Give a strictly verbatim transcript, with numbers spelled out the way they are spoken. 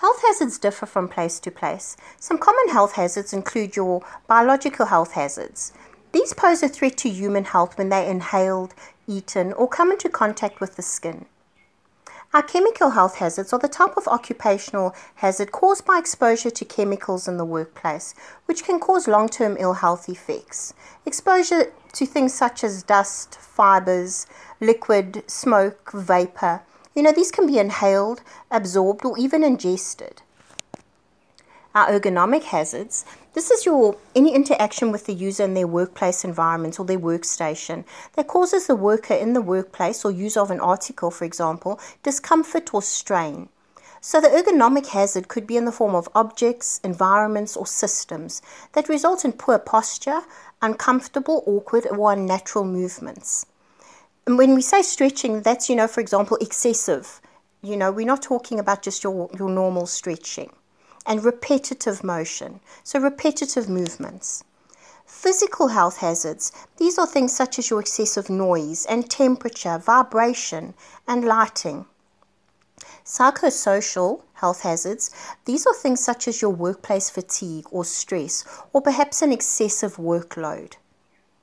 Health hazards differ from place to place. Some common health hazards include your biological health hazards. These pose a threat to human health when they're inhaled, eaten, or come into contact with the skin. Our chemical health hazards are the type of occupational hazard caused by exposure to chemicals in the workplace, which can cause long-term ill health effects. Exposure to things such as dust, fibers, liquid, smoke, vapor. You know, these can be inhaled, absorbed, or even ingested. Our ergonomic hazards. This is your any interaction with the user in their workplace environment or their workstation that causes the worker in the workplace or use of an article, for example, discomfort or strain. So the ergonomic hazard could be in the form of objects, environments, or systems that result in poor posture, uncomfortable, awkward, or unnatural movements. And when we say stretching, that's, you know, for example, excessive. You know, we're not talking about just your, your normal stretching. And repetitive motion, so repetitive movements. Physical health hazards, these are things such as your excessive noise and temperature, vibration, and lighting. Psychosocial health hazards, these are things such as your workplace fatigue or stress, or perhaps an excessive workload.